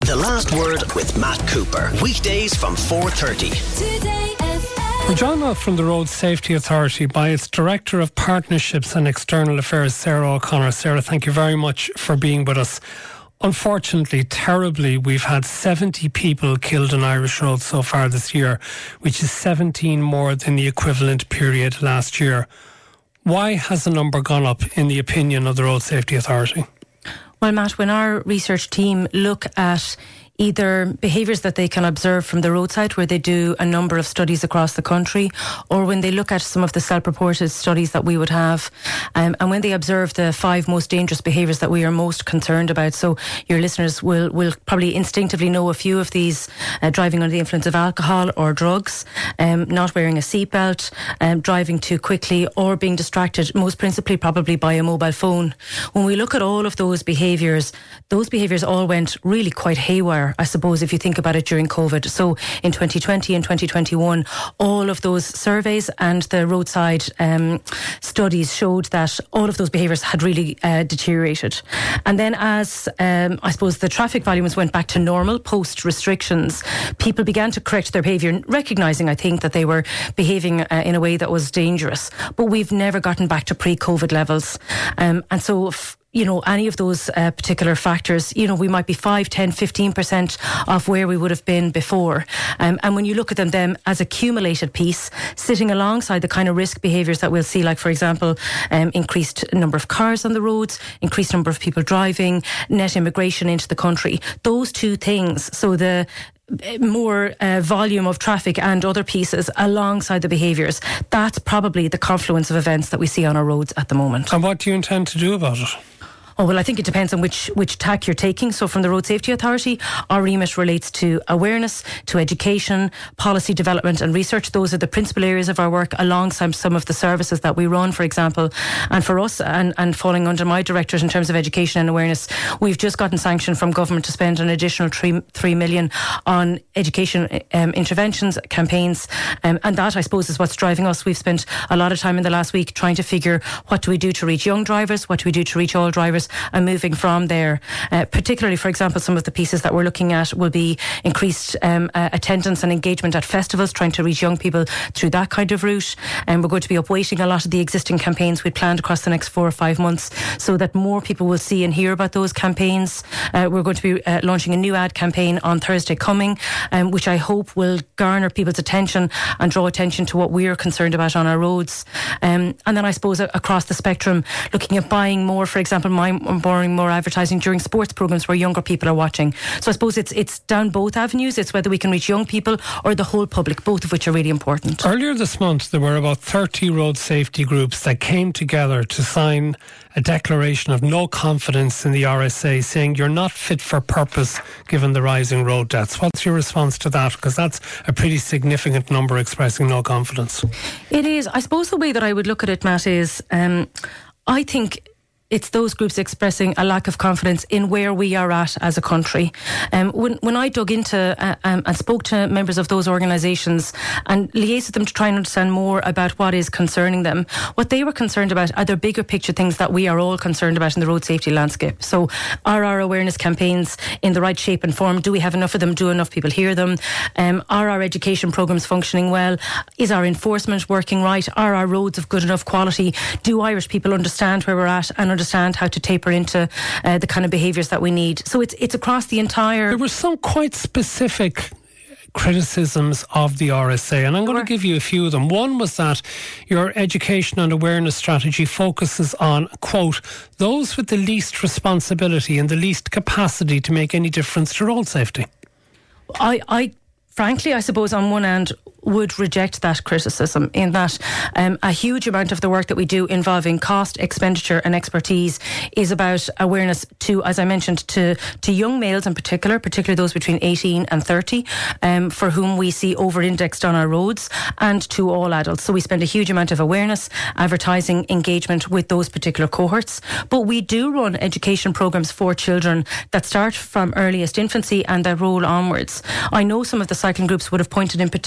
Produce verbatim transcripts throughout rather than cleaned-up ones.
The Last Word with Matt Cooper. Weekdays from four thirty. We're joined now from the Road Safety Authority by its Director of Partnerships and External Affairs, Sarah O'Connor. Sarah, thank you very much for being with us. Unfortunately, terribly, we've had seventy people killed on Irish roads so far this year, which is seventeen more than the equivalent period last year. Why has the number gone up, in the opinion of the Road Safety Authority? Well, Matt, when our research team look at either behaviours that they can observe from the roadside, where they do a number of studies across the country, or when they look at some of the self-reported studies that we would have, um, and when they observe the five most dangerous behaviours that we are most concerned about. So your listeners will, will probably instinctively know a few of these: uh, driving under the influence of alcohol or drugs, um, not wearing a seatbelt, um, driving too quickly, or being distracted, most principally probably by a mobile phone. When we look at all of those behaviours, those behaviours all went really quite haywire, I suppose, if you think about it, during COVID. So in twenty twenty and twenty twenty-one, all of those surveys and the roadside um, studies showed that all of those behaviours had really uh, deteriorated. And then as, um, I suppose, the traffic volumes went back to normal post-restrictions, people began to correct their behaviour, recognising, I think, that they were behaving uh, in a way that was dangerous. But we've never gotten back to pre-COVID levels. Um, and so... F- you know, any of those uh, particular factors, you know, we might be five, ten, fifteen percent off where we would have been before. Um, and when you look at them then as a cumulated piece, sitting alongside the kind of risk behaviours that we'll see, like, for example, um, increased number of cars on the roads, increased number of people driving, net immigration into the country, those two things, so the more uh, volume of traffic and other pieces alongside the behaviours, that's probably the confluence of events that we see on our roads at the moment. And what do you intend to do about it? Oh, well, I think it depends on which, which tack you're taking. So from the Road Safety Authority, our remit relates to awareness, to education, policy development and research. Those are the principal areas of our work, alongside some of the services that we run, for example. And for us, and, and falling under my directorate in terms of education and awareness, we've just gotten sanction from government to spend an additional three, three million on education um, interventions, campaigns. Um, and that, I suppose, is what's driving us. We've spent a lot of time in the last week trying to figure, what do we do to reach young drivers? What do we do to reach all drivers? And moving from there, uh, particularly, for example, some of the pieces that we're looking at will be increased um, uh, attendance and engagement at festivals, trying to reach young people through that kind of route. And we're going to be upweighting a lot of the existing campaigns we'd planned across the next four or five months, so that more people will see and hear about those campaigns. Uh, we're going to be uh, launching a new ad campaign on Thursday coming, um, which I hope will garner people's attention and draw attention to what we're concerned about on our roads. Um, and then I suppose uh, across the spectrum, looking at buying more, for example, my borrowing more advertising during sports programmes where younger people are watching. So I suppose it's it's down both avenues. It's whether we can reach young people or the whole public, both of which are really important. Earlier this month, there were about thirty road safety groups that came together to sign a declaration of no confidence in the R S A, saying you're not fit for purpose given the rising road deaths. What's your response to that? Because that's a pretty significant number expressing no confidence. It is. I suppose the way that I would look at it, Matt, is um, I think it's those groups expressing a lack of confidence in where we are at as a country. Um, when, when I dug into uh, um, and spoke to members of those organisations and liaised with them to try and understand more about what is concerning them, what they were concerned about are the bigger picture things that we are all concerned about in the road safety landscape. So are our awareness campaigns in the right shape and form? Do we have enough of them? Do enough people hear them? Um, are our education programmes functioning well? Is our enforcement working right? Are our roads of good enough quality? Do Irish people understand where we're at and understand how to taper into uh, the kind of behaviours that we need? So it's it's across the entire... There were some quite specific criticisms of the R S A, and I'm going to give you a few of them. One was that your education and awareness strategy focuses on, quote, those with the least responsibility and the least capacity to make any difference to road safety. I, I frankly, I suppose on one hand would reject that criticism, in that um, a huge amount of the work that we do involving cost, expenditure and expertise is about awareness to, as I mentioned, to, to young males in particular, particularly those between eighteen and thirty, um, for whom we see over-indexed on our roads, and to all adults. So we spend a huge amount of awareness, advertising, engagement with those particular cohorts. But we do run education programmes for children that start from earliest infancy and that roll onwards. I know some of the cycling groups would have pointed in particular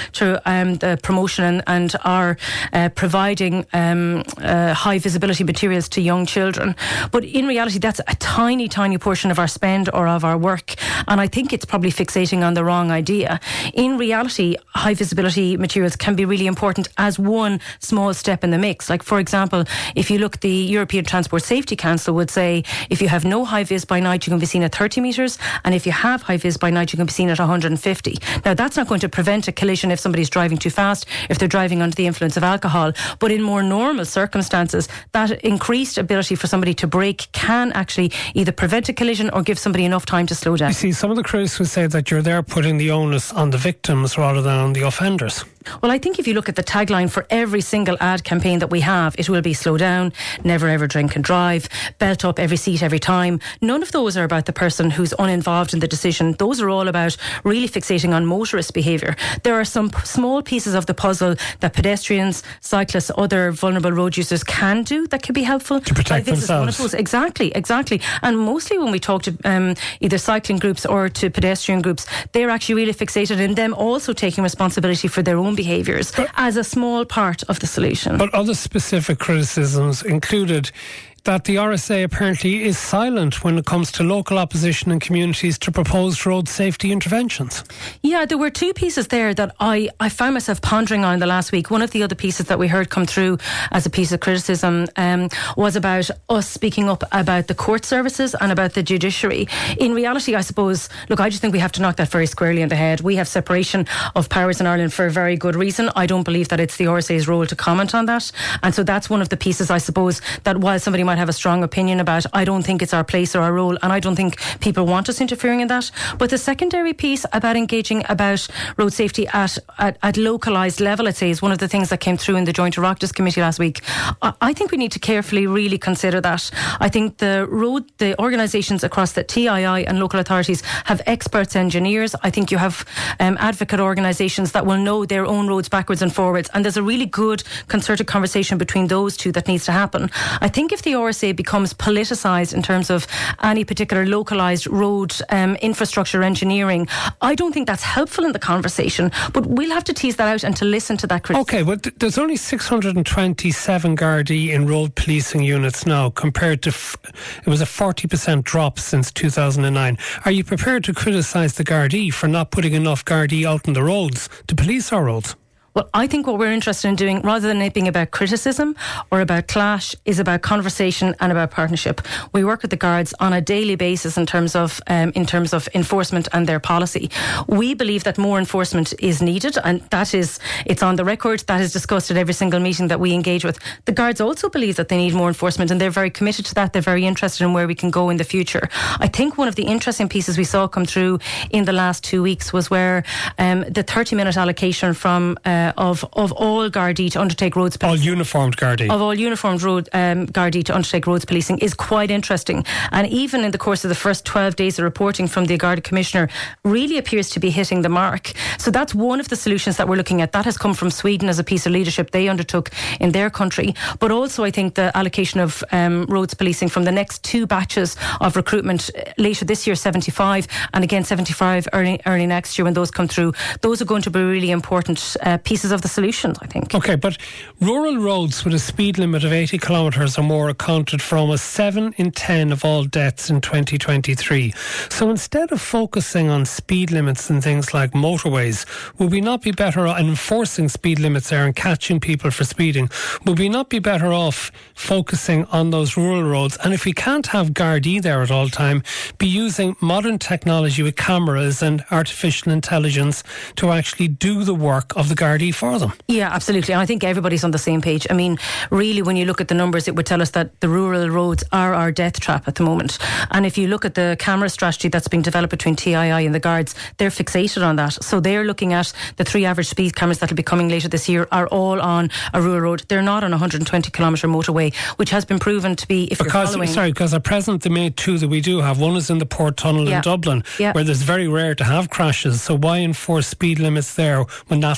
to um, the promotion and, and are uh, providing um, uh, high visibility materials to young children. But in reality, that's a tiny, tiny portion of our spend or of our work. And I think it's probably fixating on the wrong idea. In reality, high visibility materials can be really important as one small step in the mix. Like, for example, if you look, the European Transport Safety Council would say if you have no high vis by night, you can be seen at thirty metres, and if you have high vis by night, you can be seen at one hundred fifty. Now, that's not going to prevent a collision if somebody's driving too fast, if they're driving under the influence of alcohol. But in more normal circumstances, that increased ability for somebody to brake can actually either prevent a collision or give somebody enough time to slow down. You see, some of the critics would say that you're there putting the onus on the victims rather than on the offenders. Well, I think if you look at the tagline for every single ad campaign that we have, it will be slow down, never ever drink and drive, belt up every seat every time. None of those are about the person who's uninvolved in the decision. Those are all about really fixating on motorist behaviour. There are some p- small pieces of the puzzle that pedestrians, cyclists, other vulnerable road users can do that could be helpful. To protect themselves. One of those. Exactly, exactly. And mostly when we talk to um, either cycling groups or to pedestrian groups, they're actually really fixated in them also taking responsibility for their own behaviours as a small part of the solution. But other specific criticisms included that the R S A apparently is silent when it comes to local opposition in communities to proposed road safety interventions. Yeah, there were two pieces there that I, I found myself pondering on the last week. One of the other pieces that we heard come through as a piece of criticism um, was about us speaking up about the court services and about the judiciary. In reality, I suppose, look, I just think we have to knock that very squarely in the head. We have separation of powers in Ireland for a very good reason. I don't believe that it's the R S A's role to comment on that. And so that's one of the pieces, I suppose, that while somebody might have a strong opinion about, I don't think it's our place or our role, and I don't think people want us interfering in that. But the secondary piece about engaging about road safety at, at, at localised level, I'd say, is one of the things that came through in the Joint Oireachtas Committee last week. I, I think we need to carefully really consider that. I think the road, the organisations across the T I I and local authorities have experts engineers. I think you have um, advocate organisations that will know their own roads backwards and forwards, and there's a really good concerted conversation between those two that needs to happen. I think if the R S A becomes politicised in terms of any particular localised road um, infrastructure engineering, I don't think that's helpful in the conversation, but we'll have to tease that out and to listen to that criticism. OK, but th- there's only six hundred twenty-seven Gardaí in road policing units now, compared to f- it was a forty percent drop since two thousand nine. Are you prepared to criticise the Gardaí for not putting enough Gardaí out on the roads to police our roads? Well, I think what we're interested in doing, rather than it being about criticism or about clash, is about conversation and about partnership. We work with the Guards on a daily basis in terms of um, in terms of enforcement and their policy. We believe that more enforcement is needed, and that is, it's on the record, that is discussed at every single meeting that we engage with. The Guards also believe that they need more enforcement, and they're very committed to that. They're very interested in where we can go in the future. I think one of the interesting pieces we saw come through in the last two weeks was where um, the thirty minute allocation from uh, Of, of all Gardaí to undertake roads policing. All uniformed Gardaí. Of all uniformed road um, Gardaí to undertake roads policing is quite interesting. And even in the course of the first twelve days of reporting from the Garda Commissioner, really appears to be hitting the mark. So that's one of the solutions that we're looking at. That has come from Sweden as a piece of leadership they undertook in their country. But also I think the allocation of um, roads policing from the next two batches of recruitment later this year, seventy-five, and again seventy-five early, early next year when those come through. Those are going to be really important uh, pieces of the solutions, I think. OK, but rural roads with a speed limit of eighty kilometres or more accounted for almost seven in ten of all deaths in twenty twenty-three. So instead of focusing on speed limits and things like motorways, would we not be better off enforcing speed limits there and catching people for speeding? Would we not be better off focusing on those rural roads? And if we can't have Gardaí there at all time, be using modern technology with cameras and artificial intelligence to actually do the work of the Gardaí for them? Yeah, absolutely. And I think everybody's on the same page. I mean, really, when you look at the numbers, it would tell us that the rural roads are our death trap at the moment. And if you look at the camera strategy that's being developed between T I I and the Guards, they're fixated on that. So they're looking at the three average speed cameras that will be coming later this year are all on a rural road. They're not on a one hundred twenty kilometre motorway, which has been proven to be, if because, you're following... Sorry, because at present the main two that we do have, one is in the Port Tunnel yeah. in Dublin, yeah. where there's very rare to have crashes. So why enforce speed limits there when that's not where the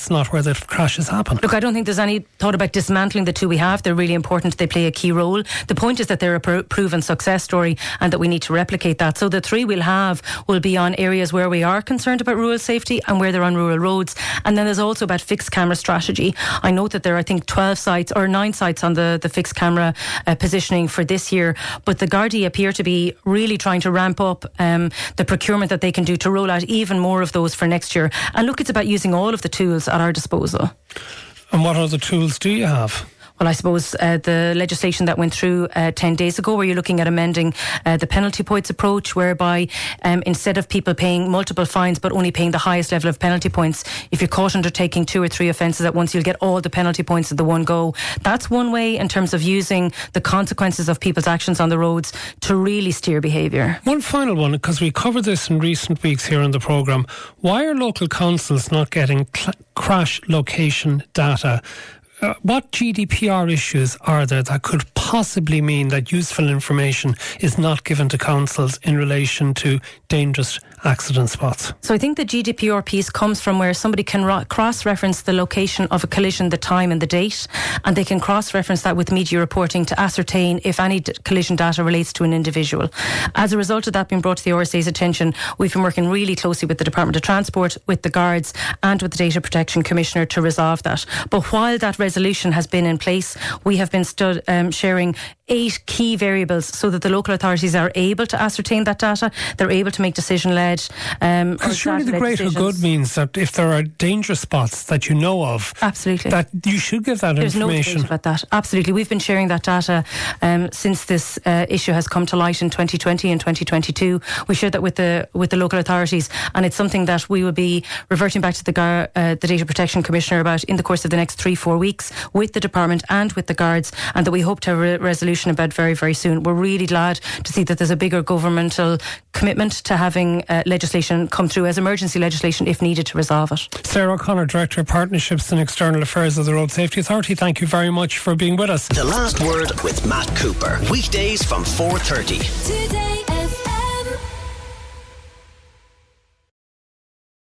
that if crashes happen? Look, I don't think there's any thought about dismantling the two we have. They're really important. They play a key role. The point is that they're a pro- proven success story and that we need to replicate that. So the three we'll have will be on areas where we are concerned about rural safety and where they're on rural roads. And then there's also about fixed camera strategy. I note that there are, I think, twelve sites or nine sites on the, the fixed camera uh, positioning for this year. But the Gardaí appear to be really trying to ramp up um, the procurement that they can do to roll out even more of those for next year. And look, it's about using all of the tools at our disposal. And what other tools do you have? Well, I suppose uh, the legislation that went through uh, ten days ago, where you're looking at amending uh, the penalty points approach, whereby um, instead of people paying multiple fines but only paying the highest level of penalty points, if you're caught undertaking two or three offences at once, you'll get all the penalty points at the one go. That's one way in terms of using the consequences of people's actions on the roads to really steer behaviour. One final one, because we covered this in recent weeks here on the programme. Why are local councils not getting cl- crash location data? Uh, what G D P R issues are there that could possibly mean that useful information is not given to councils in relation to dangerous accident spots? So I think the G D P R piece comes from where somebody can ro- cross-reference the location of a collision, the time and the date, and they can cross-reference that with media reporting to ascertain if any d- collision data relates to an individual. As a result of that being brought to the R S A's attention, we've been working really closely with the Department of Transport, with the Guards and with the Data Protection Commissioner to resolve that. But while that resolution has been in place, we have been stud, um, sharing eight key variables so that the local authorities are able to ascertain that data. They're able to make decision-led um, Because surely the greater good means that if there are dangerous spots that you know of, absolutely, that you should give that There's information. There's no debate about that. Absolutely. We've been sharing that data um, since this uh, issue has come to light in twenty twenty and twenty twenty-two. We shared that with the with the local authorities, and it's something that we will be reverting back to the, Gar- uh, the Data Protection Commissioner about in the course of the next three, four weeks with the department and with the Guards, and that we hope to have a re- resolution about very, very soon. We're really glad to see that there's a bigger governmental commitment to having uh, legislation come through as emergency legislation if needed to resolve it. Sarah O'Connor, Director of Partnerships and External Affairs of the Road Safety Authority, thank you very much for being with us. The Last Word with Matt Cooper. Weekdays from four thirty. Today.